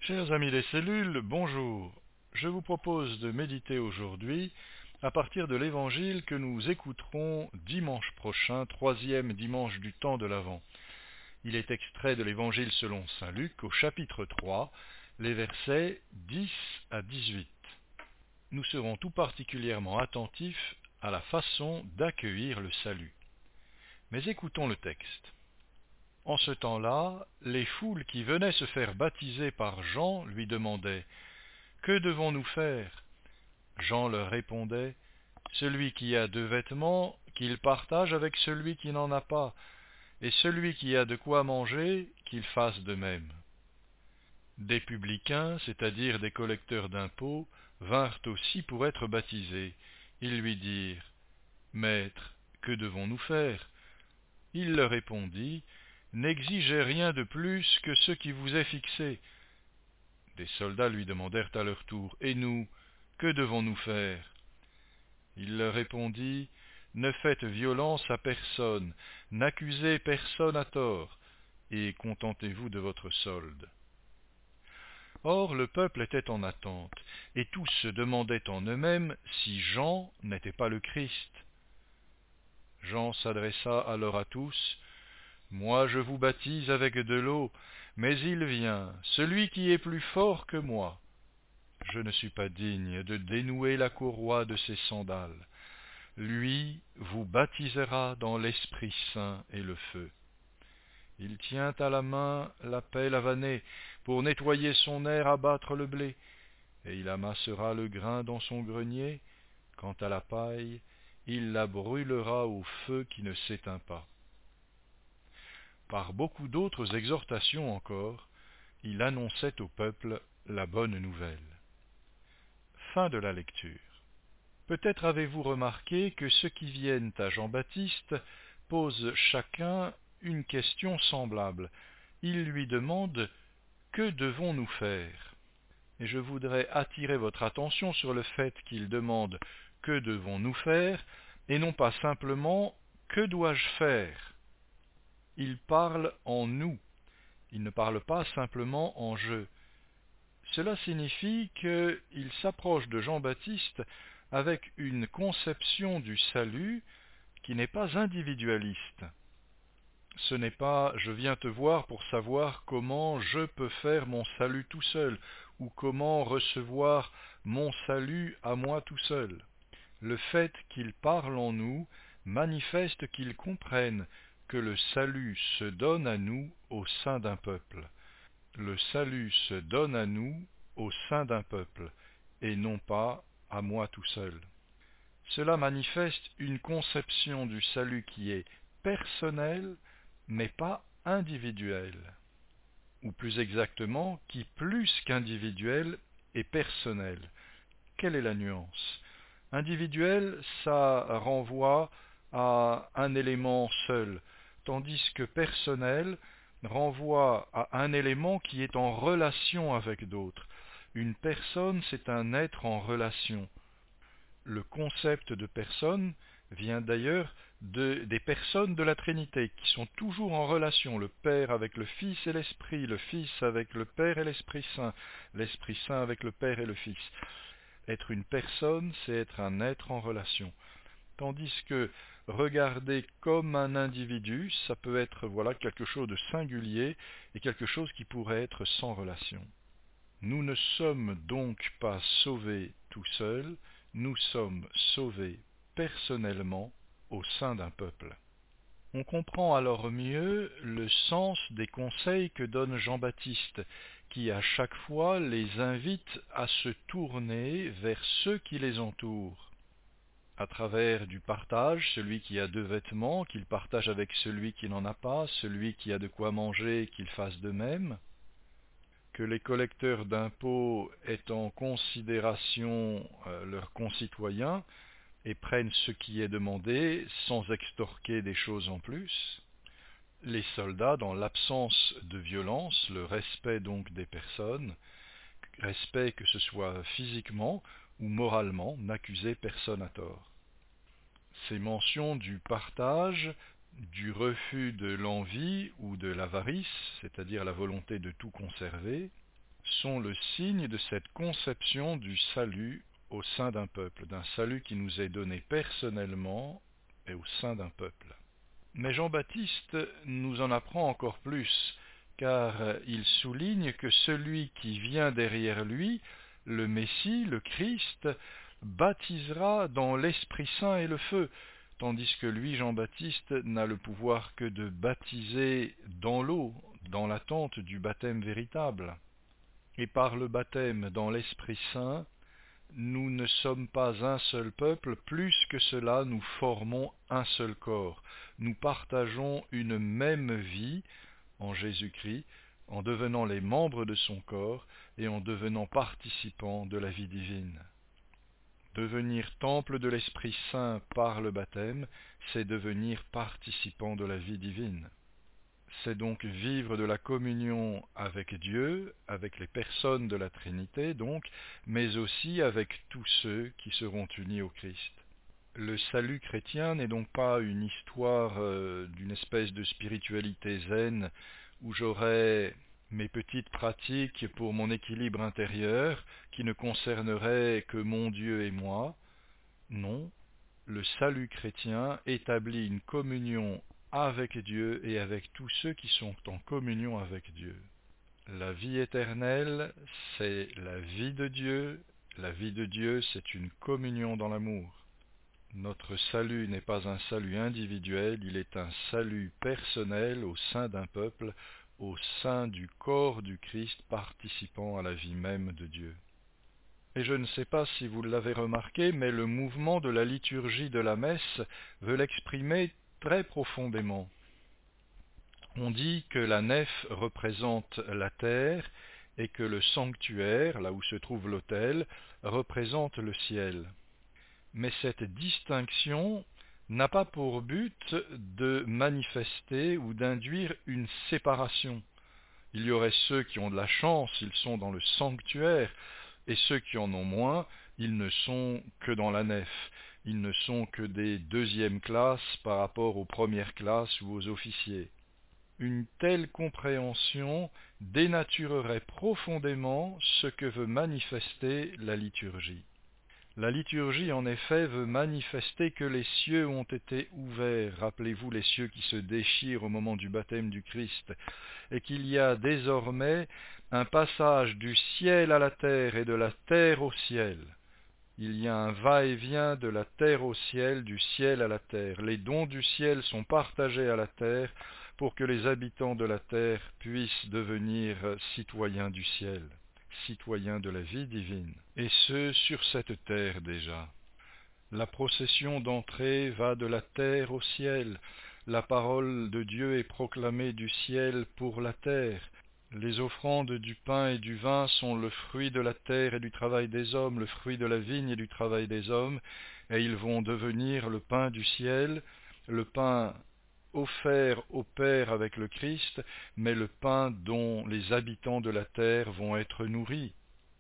Chers amis des cellules, bonjour. Je vous propose de méditer aujourd'hui à partir de l'évangile que nous écouterons dimanche prochain, troisième dimanche du temps de l'Avent. Il est extrait de l'évangile selon saint Luc au chapitre 3, les versets 10 à 18. Nous serons tout particulièrement attentifs à la façon d'accueillir le salut. Mais écoutons le texte. En ce temps-là, les foules qui venaient se faire baptiser par Jean lui demandaient « Que devons-nous faire ?» Jean leur répondait « Celui qui a 2 vêtements, qu'il partage avec celui qui n'en a pas, et celui qui a de quoi manger, qu'il fasse de même. » Des publicains, c'est-à-dire des collecteurs d'impôts, vinrent aussi pour être baptisés. Ils lui dirent « Maître, que devons-nous faire ?» Il leur répondit « N'exigez rien de plus que ce qui vous est fixé. » Des soldats lui demandèrent à leur tour « Et nous, que devons-nous faire ?» Il leur répondit « Ne faites violence à personne, n'accusez personne à tort, et contentez-vous de votre solde. » Or le peuple était en attente, et tous se demandaient en eux-mêmes si Jean n'était pas le Christ. Jean s'adressa alors à tous. « Moi je vous baptise avec de l'eau, mais il vient, celui qui est plus fort que moi. Je ne suis pas digne de dénouer la courroie de ses sandales. Lui vous baptisera dans l'Esprit Saint et le feu. Il tient à la main la pelle à vanner pour nettoyer son aire à battre le blé, et il amassera le grain dans son grenier. Quant à la paille, il la brûlera au feu qui ne s'éteint pas. » Par beaucoup d'autres exhortations encore, il annonçait au peuple la bonne nouvelle. Fin de la lecture. Peut-être avez-vous remarqué que ceux qui viennent à Jean-Baptiste posent chacun une question semblable. Ils lui demandent « Que devons-nous faire ?» Et je voudrais attirer votre attention sur le fait qu'ils demandent « Que devons-nous faire ?» et non pas simplement « Que dois-je faire ?» Ils parlent en nous, ils ne parlent pas simplement en je. Cela signifie qu'ils s'approchent de Jean-Baptiste avec une conception du salut qui n'est pas individualiste. Ce n'est pas « je viens te voir pour savoir comment je peux faire mon salut tout seul » ou comment recevoir mon salut à moi tout seul. Le fait qu'ils parlent en nous manifeste qu'ils comprennent que le salut se donne à nous au sein d'un peuple. Le salut se donne à nous au sein d'un peuple, et non pas à moi tout seul. Cela manifeste une conception du salut qui est personnelle, mais pas individuelle, ou plus exactement, qui plus qu'individuelle est personnelle. Quelle est la nuance ? Individuel, ça renvoie à un élément seul, tandis que personnel renvoie à un élément qui est en relation avec d'autres. Une personne, c'est un être en relation. Le concept de personne vient d'ailleurs des personnes de la Trinité, qui sont toujours en relation, le Père avec le Fils et l'Esprit, le Fils avec le Père et l'Esprit Saint avec le Père et le Fils. Être une personne, c'est être un être en relation. Tandis que regarder comme un individu, ça peut être quelque chose de singulier et quelque chose qui pourrait être sans relation. Nous ne sommes donc pas sauvés tout seuls, nous sommes sauvés personnellement au sein d'un peuple. On comprend alors mieux le sens des conseils que donne Jean-Baptiste, qui à chaque fois les invite à se tourner vers ceux qui les entourent. À travers du partage, celui qui a 2 vêtements, qu'il partage avec celui qui n'en a pas, celui qui a de quoi manger, qu'il fasse de même. Que les collecteurs d'impôts aient en considération leurs concitoyens et prennent ce qui est demandé sans extorquer des choses en plus. Les soldats, dans l'absence de violence, le respect donc des personnes, respect que ce soit physiquement ou moralement, n'accuser personne à tort. Ces mentions du partage, du refus de l'envie ou de l'avarice, c'est-à-dire la volonté de tout conserver, sont le signe de cette conception du salut au sein d'un peuple, d'un salut qui nous est donné personnellement et au sein d'un peuple. Mais Jean-Baptiste nous en apprend encore plus, car il souligne que celui qui vient derrière lui, le Messie, le Christ, baptisera dans l'Esprit Saint et le feu, tandis que lui, Jean-Baptiste, n'a le pouvoir que de baptiser dans l'eau, dans l'attente du baptême véritable. Et par le baptême dans l'Esprit Saint, nous ne sommes pas un seul peuple, plus que cela, nous formons un seul corps. Nous partageons une même vie en Jésus-Christ, en devenant les membres de son corps et en devenant participants de la vie divine. Devenir temple de l'Esprit Saint par le baptême, c'est devenir participant de la vie divine. C'est donc vivre de la communion avec Dieu, avec les personnes de la Trinité donc, mais aussi avec tous ceux qui seront unis au Christ. Le salut chrétien n'est donc pas une histoire d'une espèce de spiritualité zen où j'aurais mes petites pratiques pour mon équilibre intérieur qui ne concerneraient que mon Dieu et moi. Non, le salut chrétien établit une communion avec Dieu et avec tous ceux qui sont en communion avec Dieu. La vie éternelle, c'est la vie de Dieu. La vie de Dieu, c'est une communion dans l'amour. Notre salut n'est pas un salut individuel, il est un salut personnel au sein d'un peuple, au sein du corps du Christ participant à la vie même de Dieu. Et je ne sais pas si vous l'avez remarqué, mais le mouvement de la liturgie de la messe veut l'exprimer très profondément. On dit que la nef représente la terre et que le sanctuaire, là où se trouve l'autel, représente le ciel. Mais cette distinction n'a pas pour but de manifester ou d'induire une séparation. Il y aurait ceux qui ont de la chance, ils sont dans le sanctuaire, et ceux qui en ont moins, ils ne sont que dans la nef. Ils ne sont que des deuxièmes classes par rapport aux premières classes ou aux officiers. Une telle compréhension dénaturerait profondément ce que veut manifester la liturgie. La liturgie, en effet, veut manifester que les cieux ont été ouverts. Rappelez-vous les cieux qui se déchirent au moment du baptême du Christ, et qu'il y a désormais un passage du ciel à la terre et de la terre au ciel. Il y a un va-et-vient de la terre au ciel, du ciel à la terre. Les dons du ciel sont partagés à la terre pour que les habitants de la terre puissent devenir citoyens du ciel, citoyens de la vie divine, et ce sur cette terre déjà. La procession d'entrée va de la terre au ciel. La parole de Dieu est proclamée du ciel pour la terre. Les offrandes du pain et du vin sont le fruit de la terre et du travail des hommes, le fruit de la vigne et du travail des hommes, et ils vont devenir le pain du ciel, le pain offert au Père avec le Christ, mais le pain dont les habitants de la terre vont être nourris.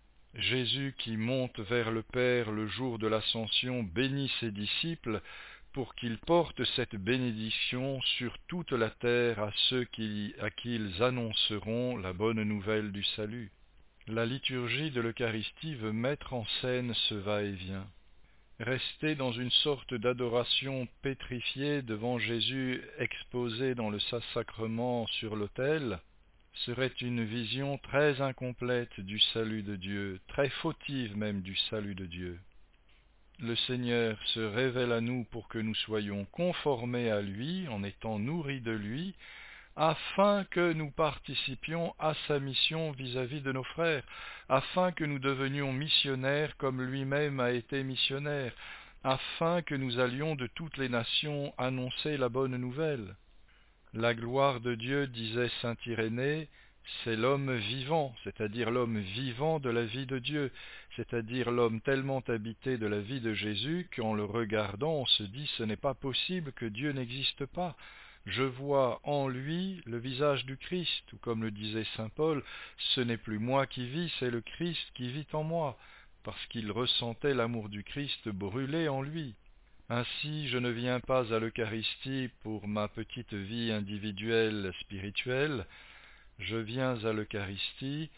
Jésus qui monte vers le Père le jour de l'Ascension bénit ses disciples pour qu'ils portent cette bénédiction sur toute la terre à ceux à qui ils annonceront la bonne nouvelle du salut. La liturgie de l'Eucharistie veut mettre en scène ce va-et-vient. Rester dans une sorte d'adoration pétrifiée devant Jésus exposé dans le Saint-Sacrement sur l'autel serait une vision très incomplète du salut de Dieu, très fautive même du salut de Dieu. Le Seigneur se révèle à nous pour que nous soyons conformés à lui, en étant nourris de lui, afin que nous participions à sa mission vis-à-vis de nos frères, afin que nous devenions missionnaires comme lui-même a été missionnaire, afin que nous allions de toutes les nations annoncer la bonne nouvelle. La gloire de Dieu, disait saint Irénée, c'est l'homme vivant, c'est-à-dire l'homme vivant de la vie de Dieu, c'est-à-dire l'homme tellement habité de la vie de Jésus qu'en le regardant on se dit ce n'est pas possible que Dieu n'existe pas. Je vois en lui le visage du Christ, ou comme le disait saint Paul, ce n'est plus moi qui vis, c'est le Christ qui vit en moi, parce qu'il ressentait l'amour du Christ brûler en lui. Ainsi, je ne viens pas à l'Eucharistie pour ma petite vie individuelle spirituelle, je viens à l'Eucharistie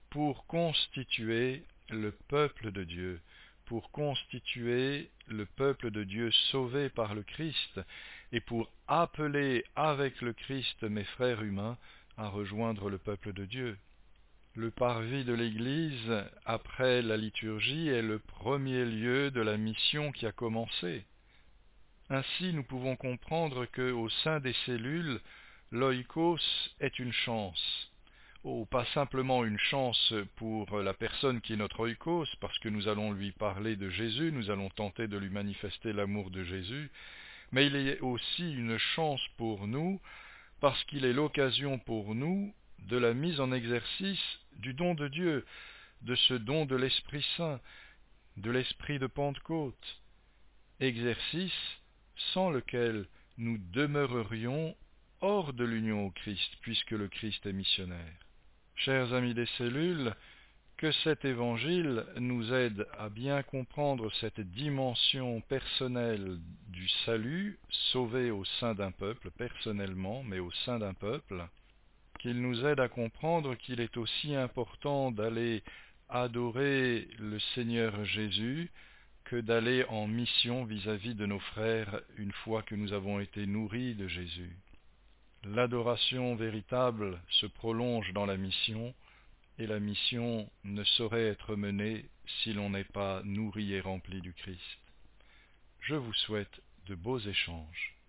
pour constituer le peuple de Dieu, pour constituer le peuple de Dieu sauvé par le Christ, et pour appeler avec le Christ mes frères humains à rejoindre le peuple de Dieu. Le parvis de l'Église, après la liturgie, est le premier lieu de la mission qui a commencé. Ainsi, nous pouvons comprendre qu'au sein des cellules, l'oikos est une chance. Pas simplement une chance pour la personne qui est notre oikos, parce que nous allons lui parler de Jésus, nous allons tenter de lui manifester l'amour de Jésus, mais il est aussi une chance pour nous, parce qu'il est l'occasion pour nous de la mise en exercice du don de Dieu, de ce don de l'Esprit Saint, de l'Esprit de Pentecôte, exercice sans lequel nous demeurerions hors de l'union au Christ, puisque le Christ est missionnaire. Chers amis des cellules, que cet évangile nous aide à bien comprendre cette dimension personnelle du salut, sauvé au sein d'un peuple, personnellement, mais au sein d'un peuple, qu'il nous aide à comprendre qu'il est aussi important d'aller adorer le Seigneur Jésus que d'aller en mission vis-à-vis de nos frères une fois que nous avons été nourris de Jésus. L'adoration véritable se prolonge dans la mission, et la mission ne saurait être menée si l'on n'est pas nourri et rempli du Christ. Je vous souhaite de beaux échanges.